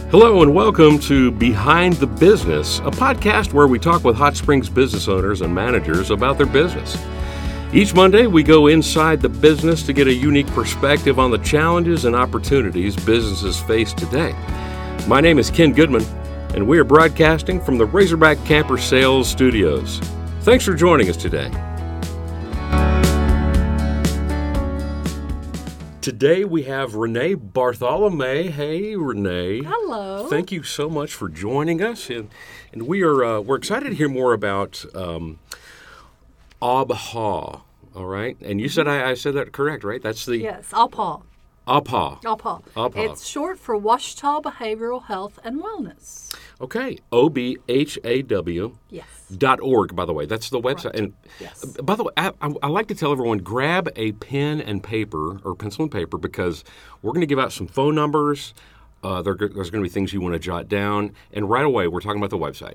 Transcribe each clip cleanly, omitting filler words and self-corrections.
Hello and welcome to Behind the Business, a podcast where we talk with Hot Springs business owners and managers about their business. Each Monday, we go inside the business to get a unique perspective on the challenges and opportunities businesses face today. My name is Ken Goodman, and we are broadcasting from the Razorback Camper Sales Studios. Thanks for joining us today. Today we have Renee Bartholomew. Hey, Renee. Hello. Thank you so much for joining us, and we're excited to hear more about ABHA. All right, and you said I said that correct, right? That's the Yes, ABHA. ABHA. ABHA. It's short for Ouachita Behavioral Health and Wellness. Okay, OBHAW. Yes. .org, by the way. That's the website. Right. And Yes. by the way, I like to tell everyone, grab a pen and paper or pencil and paper because we're going to give out some phone numbers. There's going to be things you want to jot down. And right away, we're talking about the website,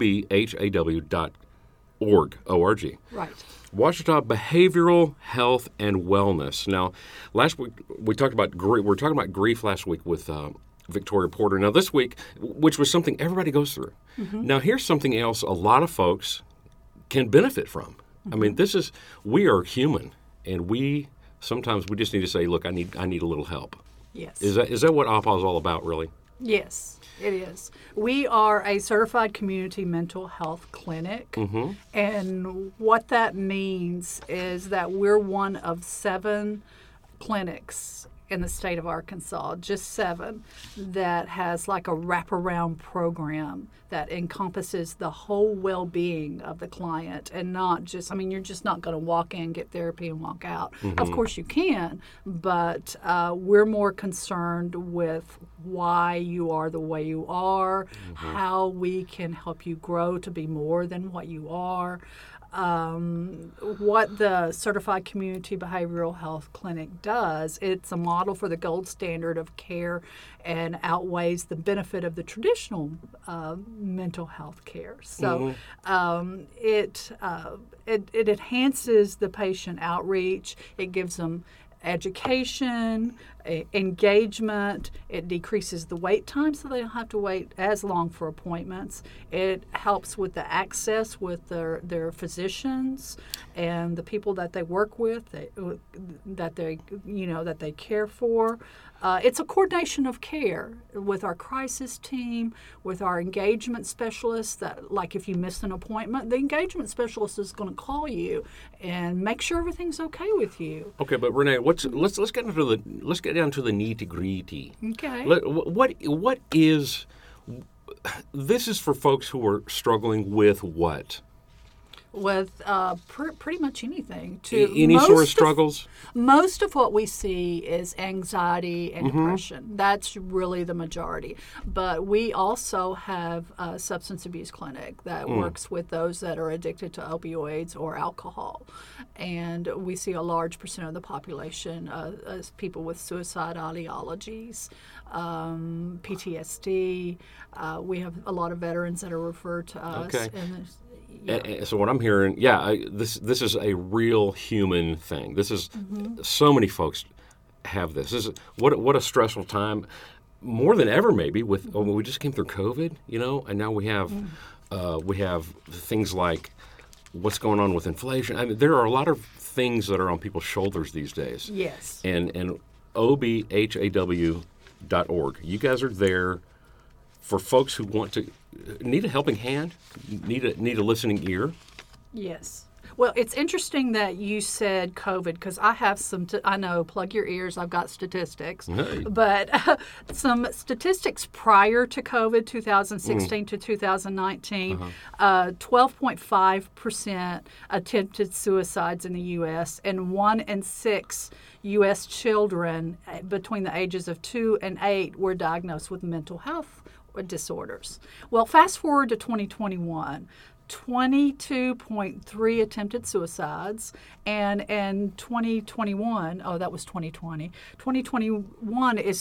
obhaw.org, O-R-G. Right. Ouachita Behavioral Health and Wellness. Now, last week we were talking about grief last week with Victoria Porter. Now, this week, which was something everybody goes through. Mm-hmm. Now, here's something else a lot of folks can benefit from. Mm-hmm. I mean, we are human, and sometimes we just need to say, look, I need a little help. Yes. Is that what ABHA is all about, really? Yes, it is. We are a certified community mental health clinic, Mm-hmm. and what that means is that we're one of 7 clinics in the state of Arkansas, just 7, that has like a wraparound program that encompasses the whole well-being of the client and not just, you're just not going to walk in, get therapy, and walk out. Mm-hmm. Of course you can, but we're more concerned with why you are the way you are, mm-hmm. how we can help you grow to be more than what you are. What the Certified Community Behavioral Health Clinic does, it's a model for the gold standard of care and outweighs the benefit of the traditional mental health care. So it enhances the patient outreach. It gives them education, engagement. It decreases the wait time so they don't have to wait as long for appointments. It helps with the access with their physicians and the people that they work with, that they care for. It's a coordination of care with our crisis team, with our engagement specialists. That, like, if you miss an appointment, the engagement specialist is going to call you and make sure everything's okay with you. Okay, but Renee, let's get down to the nitty-gritty. Okay. What is this is for folks who are struggling with what? With pretty much anything. Any sort of struggles? Most of what we see is anxiety and mm-hmm. depression. That's really the majority. But we also have a substance abuse clinic that works with those that are addicted to opioids or alcohol. And we see a large percent of the population as people with suicide ideologies, PTSD. We have a lot of veterans that are referred to us. Okay. Yeah. So what I'm hearing, this is a real human thing. This is mm-hmm. so many folks have this. This is what a stressful time, more than ever maybe. We just came through COVID, and now we have things like what's going on with inflation. I mean, there are a lot of things that are on people's shoulders these days. Yes. And obhaw.org. You guys are there for folks who need a helping hand, need a listening ear. Yes. Well, it's interesting that you said COVID because I have I know, plug your ears, I've got statistics. Hey. But some statistics prior to COVID, 2016 to 2019, 12.5% attempted suicides in the U.S. and 1 in 6 U.S. children between the ages of 2 and 8 were diagnosed with mental health disorders. Well, fast forward to 2021. 22.3 attempted suicides, and in 2021, oh, that was 2020. 2021 is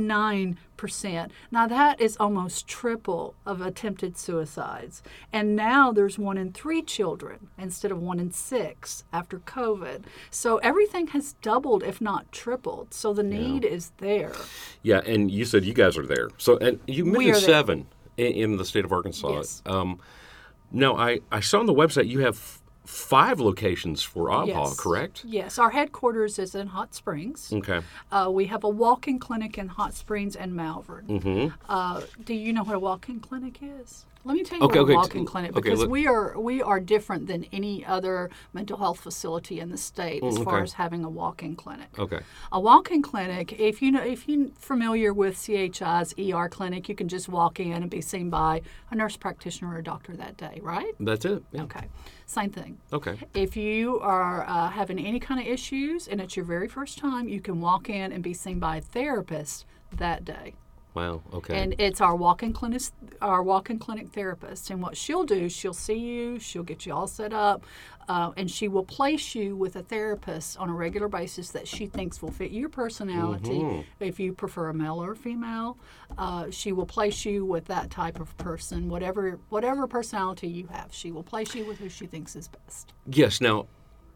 39%. Now that is almost triple of attempted suicides. And now there's 1 in 3 children instead of 1 in 6 after COVID. So everything has doubled, if not tripled. So the need is there. Yeah, and you said you guys are there. So, and you mentioned 7 in the state of Arkansas. Yes. Now, I saw on the website you have 5 locations for ABHA, Yes. correct? Yes. Our headquarters is in Hot Springs. Okay. We have a walk-in clinic in Hot Springs and Malvern. Do you know what a walk-in clinic is? Let me tell you what a walk-in clinic, because we are different than any other mental health facility in the state as far as having a walk-in clinic. Okay. A walk-in clinic, if you're familiar with CHI's ER clinic, you can just walk in and be seen by a nurse practitioner or a doctor that day, right? That's it. Yeah. Okay. Same thing. Okay. If you are having any kind of issues and it's your very first time, you can walk in and be seen by a therapist that day. Wow. Okay. And it's our walk-in clinic therapist. And what she'll do, she'll see you, she'll get you all set up, and she will place you with a therapist on a regular basis that she thinks will fit your personality. If you prefer a male or a female, she will place you with that type of person. Whatever personality you have, she will place you with who she thinks is best. Yes. Now,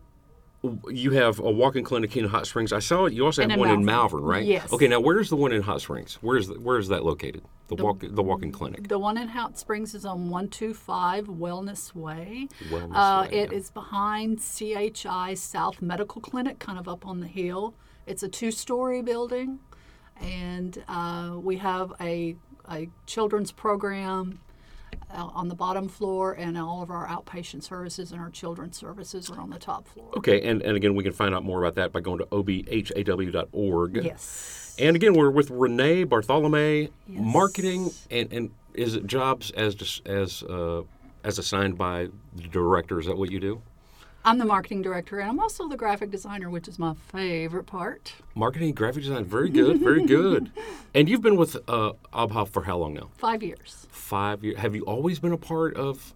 you have a walk-in clinic in Hot Springs. I saw it. You also have one in Malvern, right? Yes. Okay. Now, where's the one in Hot Springs? Where is that located? The walk-in clinic. The one in Hot Springs is on 125 Wellness Way. It is behind CHI South Medical Clinic, kind of up on the hill. It's a 2-story building, and we have a children's program on the bottom floor, and all of our outpatient services and our children's services are on the top floor. Okay, and again, we can find out more about that by going to obhaw.org. Yes. And again, we're with Renee Bartholomew, marketing, and is it jobs as assigned by the director? Is that what you do? I'm the marketing director, and I'm also the graphic designer, which is my favorite part. Marketing, graphic design, very good, very good. And you've been with ABHA for how long now? 5 years. 5 years. Have you always been a part of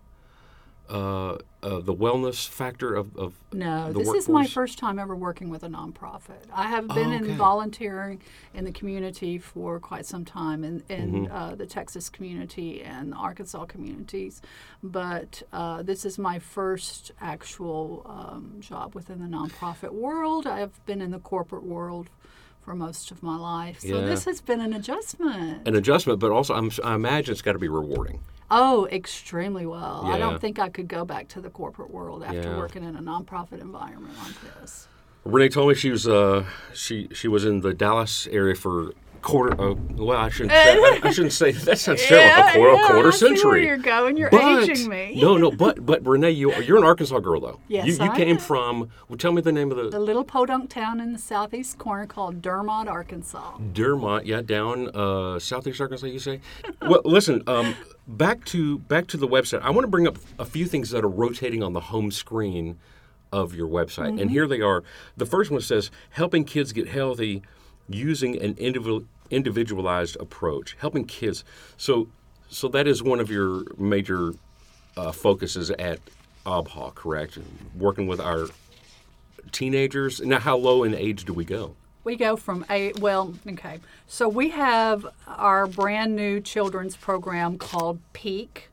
the wellness factor of No, the this workforce? is my first time ever working with a nonprofit. I have been in volunteering in the community for quite some time, in the Texas community and the Arkansas communities, but this is my first actual job within the nonprofit world. I've been in the corporate world for most of my life, so this has been an adjustment. An adjustment, but also I imagine it's got to be rewarding. Oh, extremely well. Yeah. I don't think I could go back to the corporate world after working in a nonprofit environment like this. Renee told me she was she was in the Dallas area for I shouldn't say that sounds terrible. A quarter century. I see where you're going. You're aging me. No, but Renee, you're an Arkansas girl though. Yes, you came from. Well, tell me the name of the little podunk town in the southeast corner called Dermot, Arkansas. Dermot, yeah, down southeast Arkansas. You say? Well, listen. Back to the website. I want to bring up a few things that are rotating on the home screen of your website, and here they are. The first one says helping kids get healthy using an individualized approach, helping kids. So that is one of your major focuses at ABHA, correct? Working with our teenagers. Now, how low in age do we go? We go from okay. So we have our brand new children's program called PEAK.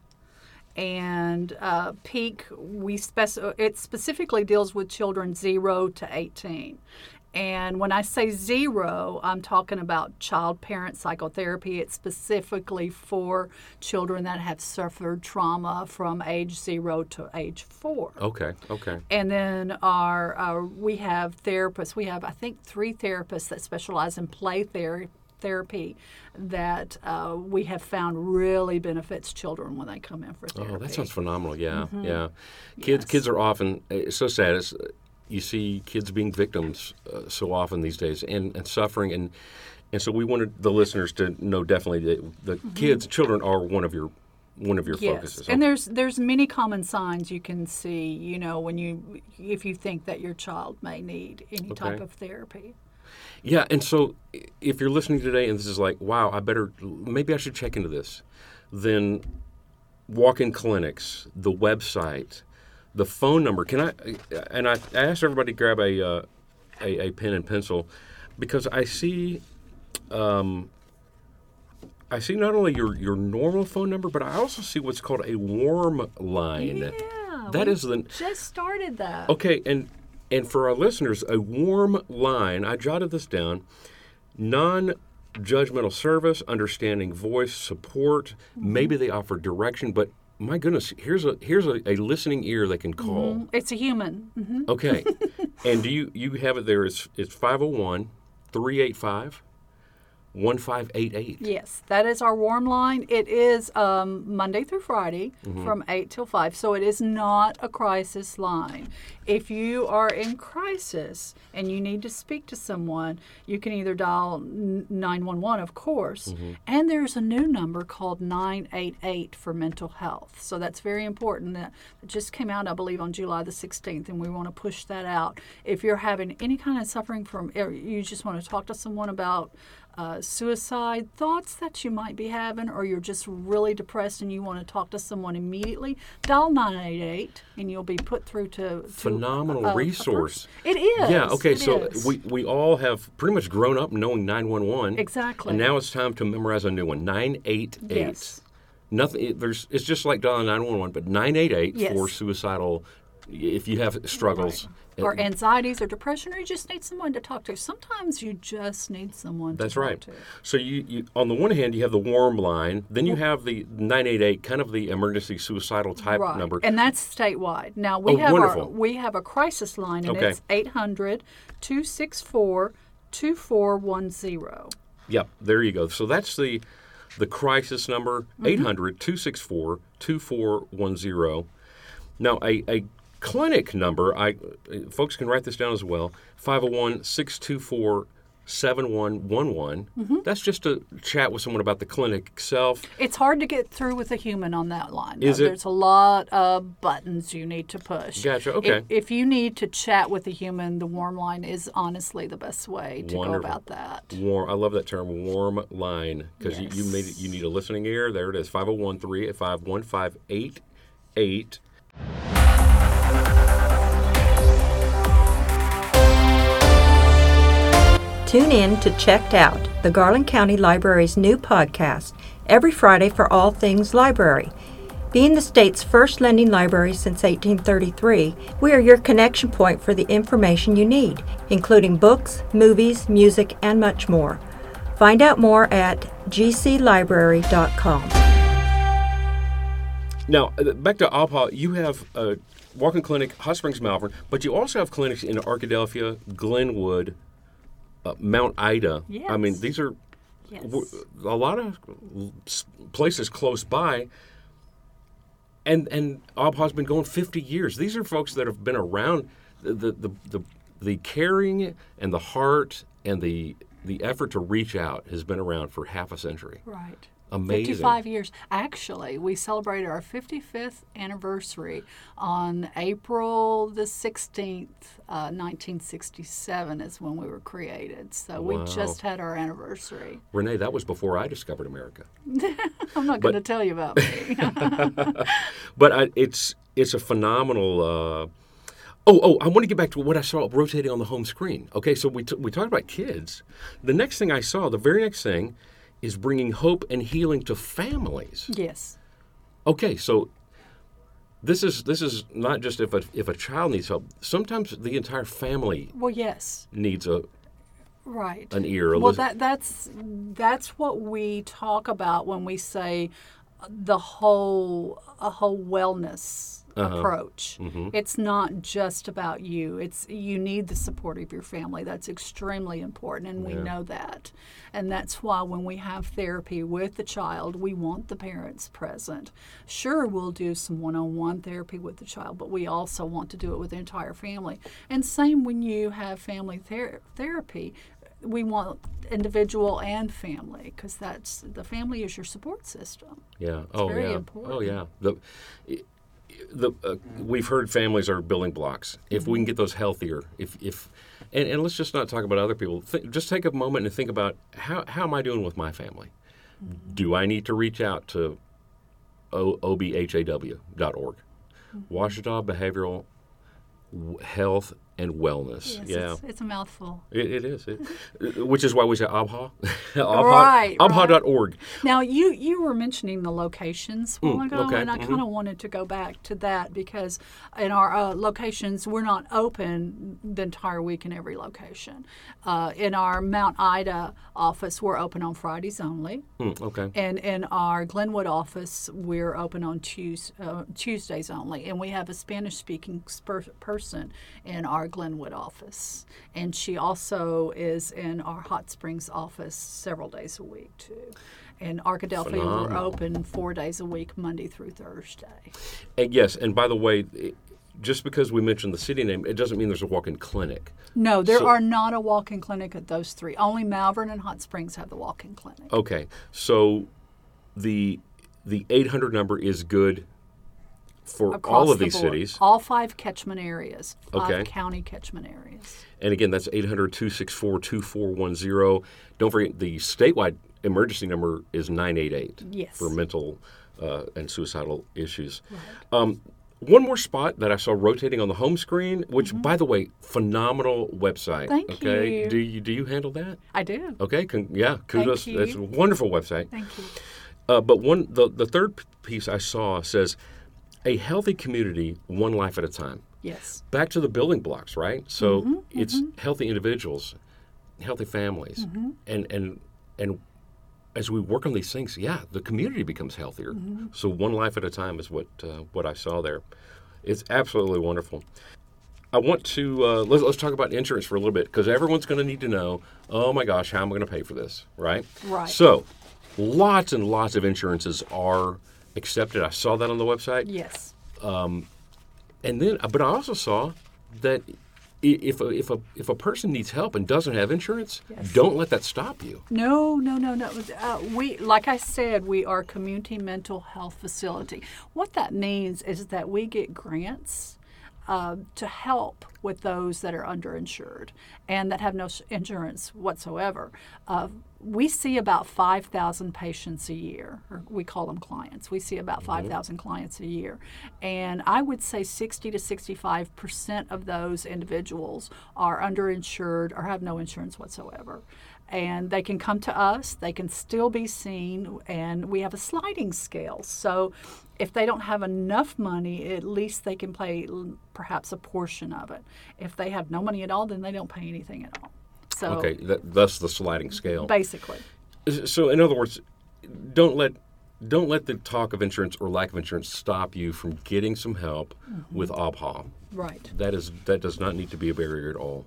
And PEAK, it specifically deals with children 0 to 18. And when I say 0, I'm talking about child-parent psychotherapy. It's specifically for children that have suffered trauma from age 0 to age 4. Okay. And then we have therapists. We have, I think, 3 therapists that specialize in play therapy that we have found really benefits children when they come in for therapy. Oh, that sounds phenomenal. Yeah, yeah. Kids are often, it's so sad. You see kids being victims so often these days and suffering. And so we wanted the listeners to know definitely that children are one of your focuses. And there's many common signs you can see, if you think that your child may need any type of therapy. Yeah, and so if you're listening today and this is like, wow, maybe I should check into this, then walk-in clinics, the website, the phone number. I asked everybody to grab a pen and pencil because I see not only your normal phone number, but I also see what's called a warm line. Yeah, That is just started that. Okay, and for our listeners, a warm line. I jotted this down. Non-judgmental service, understanding voice, support. Maybe they offer direction, but my goodness, here's a listening ear they can call. It's a human. Okay, and do you have it there? It's 501-385-1588. Yes, that is our warm line. It is Monday through Friday from 8 till 5, so it is not a crisis line. If you are in crisis and you need to speak to someone, you can either dial 911, of course, and there's a new number called 988 for mental health. So that's very important. That just came out, I believe, on July the 16th, and we want to push that out. If you're having any kind of suffering from, you just want to talk to someone about suicide thoughts that you might be having, or you're just really depressed and you want to talk to someone immediately, dial 988 and you'll be put through to phenomenal resource. It is. Yeah, okay, so we all have pretty much grown up knowing 911. Exactly. And now it's time to memorize a new one, 988. Yes. Nothing. It's just like dialing 911, but 988 Yes. for suicidal. If you have struggles, Right. Or anxieties or depression, or you just need someone to talk to. Sometimes you just need someone That's to right. talk to. So you on the one hand you have the warm line, then you have the 988, kind of the emergency suicidal type Right. number. And that's statewide. Now wonderful. we have a crisis line, and Okay. it's 800-264-2410. Yep, there you go. So that's the crisis number, 800-264-2410. Now a clinic number, folks can write this down as well, 501-624-7111. That's just to chat with someone about the clinic itself. It's hard to get through with a human on that line. Is it? There's a lot of buttons you need to push. Gotcha, okay. If you need to chat with a human, the warm line is honestly the best way to Wonderful. go about that. Warm, I love that term, warm line, because Yes. you made it. You need a listening ear. There it is, 501-385-1588. Tune in to Checked Out, the Garland County Library's new podcast, every Friday for all things library. Being the state's first lending library since 1833, we are your connection point for the information you need, including books, movies, music, and much more. Find out more at gclibrary.com. Now, back to AWPA, you have a walk-in clinic, Hot Springs, Malvern, but you also have clinics in Arkadelphia, Glenwood, Mount Ida. Yes. I mean, these are Yes. a lot of places close by. And AWPA's been going 50 years. These are folks that have been around. The caring and the heart and the effort to reach out has been around for half a century. Right. Amazing. 55 years. Actually, we celebrated our 55th anniversary on April the 16th, 1967 is when we were created. So Wow. we just had our anniversary. Renee, that was before I discovered America. I'm not going to tell you about me. But it's a phenomenal. I want to get back to what I saw rotating on the home screen. Okay, so we talked about kids. The next thing I saw, the very next thing, is bringing hope and healing to families. Yes. Okay, so this is not just if a child needs help. Sometimes the entire family Well, yes. needs Right. an ear. Well, that's what we talk about when we say a whole wellness approach. It's not just about you. You need the support of your family. That's extremely important, and we know that. And that's why when we have therapy with the child, we want the parents present. Sure, we'll do some one-on-one therapy with the child, but we also want to do it with the entire family. And same when you have family therapy. We want individual and family, because the family is your support system. Yeah. very yeah. important. Oh yeah. We've heard families are building blocks. If we can get those healthier, and let's just not talk about other people. Just take a moment and think about how am I doing with my family? Do I need to reach out to WashitaObhaw.org. Washita Behavioral Health and Wellness. Yes, it's a mouthful. It is. Which is why we say ABHA. Right. ABHA.org. Now, you were mentioning the locations a while ago, okay, and I kind of wanted to go back to that because in our locations, we're not open the entire week in every location. In our Mount Ida office, we're open on Fridays only. Okay. And in our Glenwood office, we're open on Tuesdays only. And we have a Spanish-speaking person in our Glenwood office. And she also is in our Hot Springs office several days a week, too. In Arkadelphia, we're open 4 days a week, Monday through Thursday. And yes, and by the way, just because we mentioned the city name, it doesn't mean there's a walk-in clinic. No, there are not a walk-in clinic at those three. Only Malvern and Hot Springs have the walk-in clinic. Okay, so the 800 number is good for Across all of the these board. cities. All 5 catchment areas, 5 Okay. county catchment areas. And again, that's 800-264-2410. Don't forget, the statewide emergency number is 988 Yes. for mental and suicidal issues. Right. One more spot that I saw rotating on the home screen, which, by the way, phenomenal website. Thank okay? you. Do you handle that? I do. Okay. Kudos. you. That's a wonderful website. Thank you. But the third piece I saw says, a healthy community, one life at a time. Yes. Back to the building blocks, right? So it's healthy individuals, healthy families, and as we work on these things, the community becomes healthier. So one life at a time is what I saw there. It's absolutely wonderful. I want to let's talk about insurance for a little bit because everyone's going to need to know. Oh my gosh, how am I going to pay for this? Right. Right. So lots and lots of insurances are accepted. I saw that on the website. Yes. And then, but I also saw that if a person needs help and doesn't have insurance, don't let that stop you. No. We, like I said, we are a community mental health facility. What that means is that we get grants to help with those that are underinsured and that have no insurance whatsoever. We see about 5,000 patients a year, or we call them clients. We see about 5,000 clients a year. And I would say 60 to 65% of those individuals are underinsured or have no insurance whatsoever. And they can come to us, they can still be seen, and we have a sliding scale. So if they don't have enough money, at least they can pay perhaps a portion of it. If they have no money at all, then they don't pay anything at all. So Okay, thus the sliding scale. basically. So in other words, don't let the talk of insurance or lack of insurance stop you from getting some help with ABHA. Right. That does not need to be a barrier at all.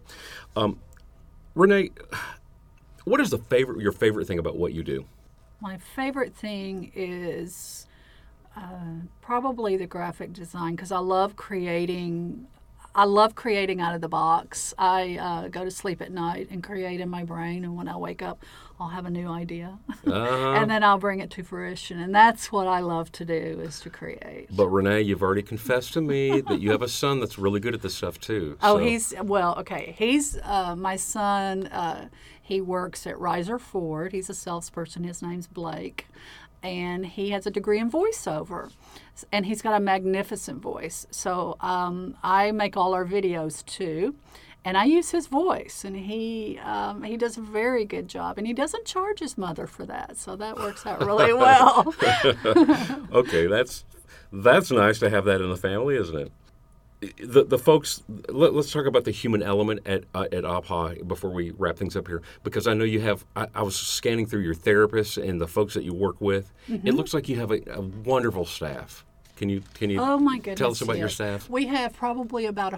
Renee, what is your favorite thing about what you do? My favorite thing is probably the graphic design because I love creating out of the box. I go to sleep at night and create in my brain, and when I wake up, I'll have a new idea, and then I'll bring it to fruition. And that's what I love to do, is to create. But Renee, you've already confessed to me that you have a son that's really good at this stuff too. Oh, so. He's my son. He works at Riser Ford. He's a salesperson. His name's Blake. And he has a degree in voiceover, and he's got a magnificent voice. So I make all our videos too, and I use his voice, and he does a very good job, and he doesn't charge his mother for that, so that works out really well. Okay, that's nice to have that in the family, isn't it? The folks, let's talk about the human element at ABHA before we wrap things up here, because I know you have, I was scanning through your therapists and the folks that you work with. It looks like you have a wonderful staff. Can you Oh my goodness, tell us about your yes. staff? We have probably about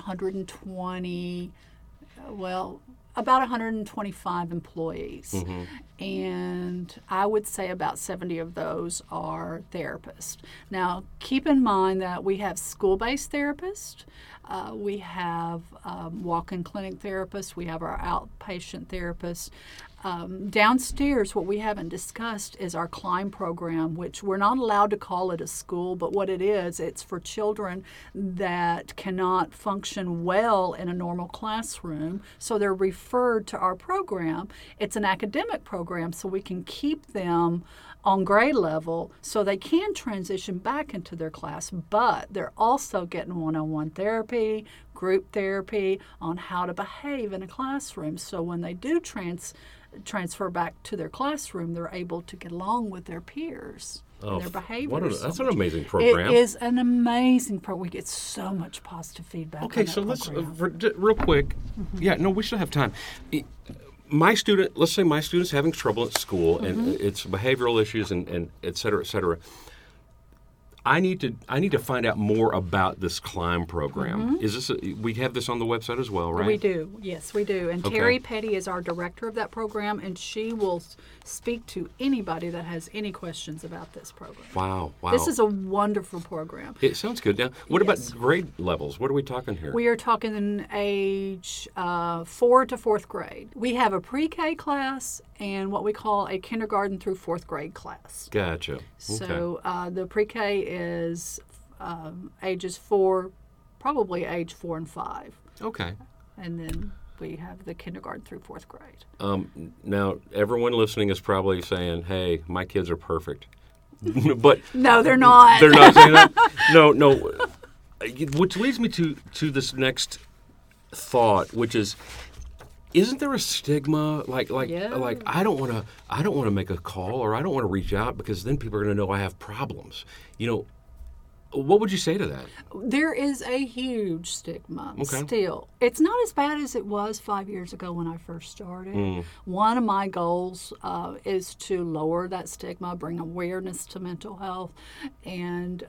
125 employees. And I would say about 70 of those are therapists. Now, keep in mind that we have school-based therapists. We have walk-in clinic therapists. We have our outpatient therapists. Downstairs, what we haven't discussed is our CLIMB program, which we're not allowed to call it a school, but what it is, it's for children that cannot function well in a normal classroom, so they're referred to our program. It's an academic program, so we can keep them on grade level so they can transition back into their class, but they're also getting one-on-one therapy, group therapy on how to behave in a classroom, so when they do transfer back to their classroom, they're able to get along with their peers and their behaviors. That's an amazing program. It is an amazing program. We get so much positive feedback. Okay, on that so let's program. real quick. Yeah, no, we still have time. Let's say my student's having trouble at school, and it's behavioral issues, and et cetera, et cetera. I need to find out more about this CLIMB program. Is this we have this on the website as well, right? We do. Yes, we do. And Okay. Terry Petty is our director of that program, and she will speak to anybody that has any questions about this program. Wow. This is a wonderful program. It sounds good. Now, what Yes. about grade levels? What are we talking here? We are talking in age 4 to 4th grade. We have a pre-K class and what we call a kindergarten through 4th grade class. Gotcha. So the pre-K is ages 4, probably age 4 and 5. Okay. And then we have the kindergarten through 4th grade. Now, everyone listening is probably saying, "Hey, my kids are perfect," but No, they're not. they're not saying that. No. Which leads me to this next thought, which is, isn't there a stigma like Yeah. I don't want to make a call, or I don't want to reach out because then people are going to know I have problems. What would you say to that? There is a huge stigma Okay. still. It's not as bad as it was 5 years ago when I first started. One of my goals is to lower that stigma, bring awareness to mental health, and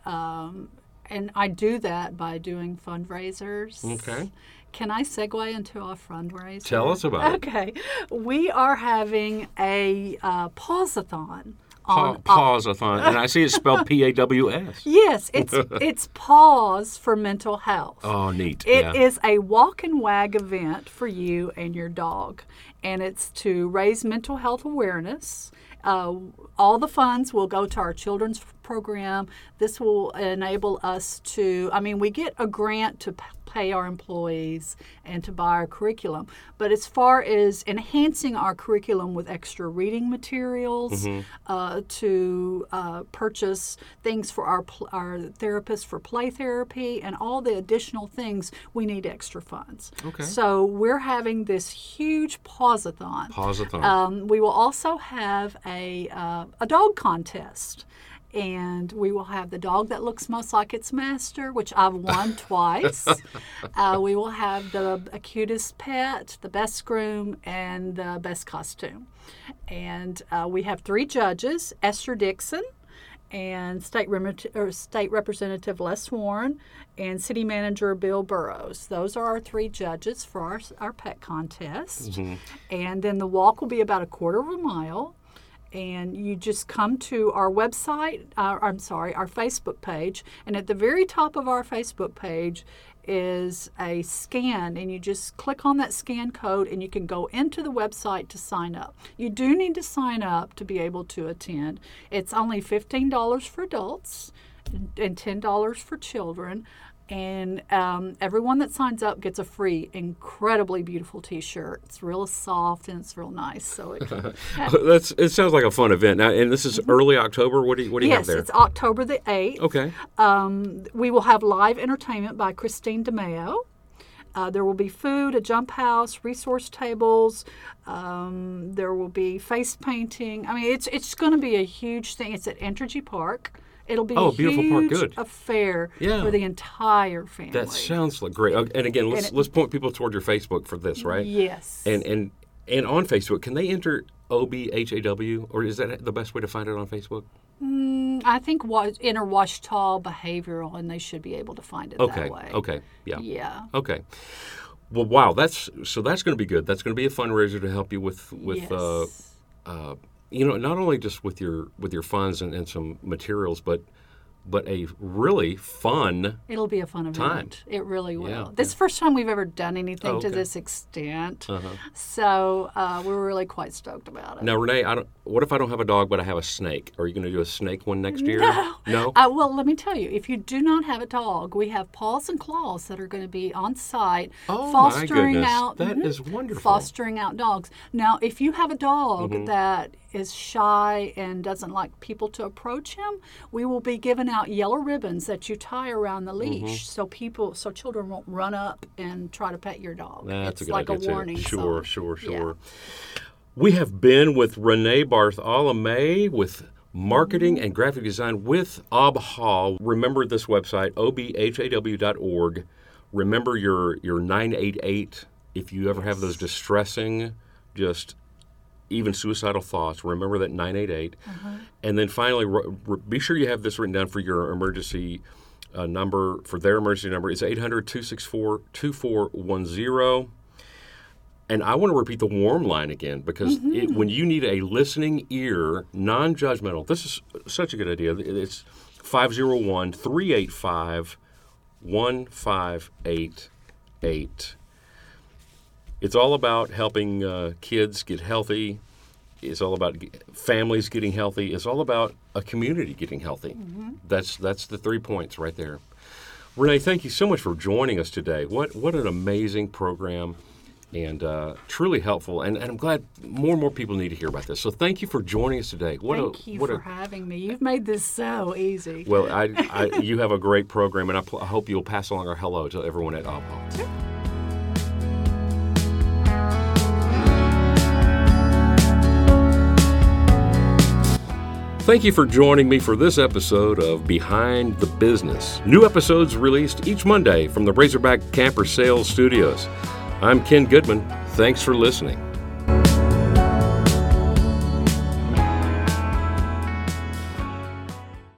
I do that by doing fundraisers. Okay. Can I segue into our fundraiser? Tell us about it. Okay. We are having a pause-a-thon. Pause-a-thon, and I see it's spelled PAWS. Yes, it's Pause for Mental Health. Oh, neat. It is a walk and wag event for you and your dog, and it's to raise mental health awareness. All the funds will go to our children's program. This will enable us to, we get a grant to pay our employees and to buy our curriculum. But as far as enhancing our curriculum with extra reading materials, to purchase things for our therapists for play therapy and all the additional things, we need extra funds. Okay. So we're having this huge pause-a-thon. Pause-a-thon. We will also have a dog contest. And we will have the dog that looks most like its master, which I've won twice. We will have the cutest pet, the best groom, and the best costume. And we have 3 judges, Esther Dixon, and State Representative Les Warren, and City Manager Bill Burrows. Those are our 3 judges for our pet contest. And then the walk will be about a quarter of a mile. And you just come to our website, our Facebook page, and at the very top of our Facebook page is a scan, and you just click on that scan code and you can go into the website to sign up. You do need to sign up to be able to attend. It's only $15 for adults and $10 for children. And everyone that signs up gets a free, incredibly beautiful T-shirt. It's real soft and it's real nice. So it sounds like a fun event. Now, and this is early October. What do you have there? Yes, it's October the 8th. Okay. We will have live entertainment by Christine DeMeo. There will be food, a jump house, resource tables. There will be face painting. It's going to be a huge thing. It's at Entergy Park. It'll be a beautiful park. huge Good. affair for the entire family. That sounds like great. And again, let's point people toward your Facebook for this, right? Yes. And on Facebook, can they enter OBHAW, or is that the best way to find it on Facebook? I think enter Ouachita Behavioral, and they should be able to find it that way. Okay. Yeah. Yeah. Okay. Well, wow. That's going to be good. That's going to be a fundraiser to help you with Yes. not only just with your funds and some materials, but but a really fun. It'll be a fun event. Time. It really will. Yeah, This is the first time we've ever done anything to okay. this extent. Uh-huh. So we're really quite stoked about it. Now, Renee, what if I don't have a dog, but I have a snake? Are you going to do a snake one next year? No? Well, let me tell you, if you do not have a dog, we have Paws and Claws that are going to be on site Oh, fostering my goodness. out. That is wonderful. Fostering out dogs. Now, if you have a dog Mm-hmm. that is shy and doesn't like people to approach him, we will be giving out yellow ribbons that you tie around the leash so children won't run up and try to pet your dog. That's it's a good like idea, a warning too. sign. Sure. Yeah. We have been with Renee Bartholomew with Marketing and Graphic Design with Ob Hall. Remember this website, obhaw.org. Remember your 988. If you ever have those distressing, just even suicidal thoughts, remember that 988. And then finally, be sure you have this written down for your emergency number. For their emergency number, it's 800-264-2410. And I want to repeat the warm line again because when you need a listening ear, non-judgmental, this is such a good idea. It's 501-385-1588. It's all about helping kids get healthy. It's all about families getting healthy. It's all about a community getting healthy. That's the 3 points right there. Renee, thank you so much for joining us today. What an amazing program and truly helpful. And I'm glad more and more people need to hear about this. So thank you for joining us today. Thank you for having me. You've made this so easy. Well, you have a great program, and I hope you'll pass along our hello to everyone at OBHAW. Sure. Thank you for joining me for this episode of Behind the Business. New episodes released each Monday from the Razorback Camper Sales Studios. I'm Ken Goodman. Thanks for listening.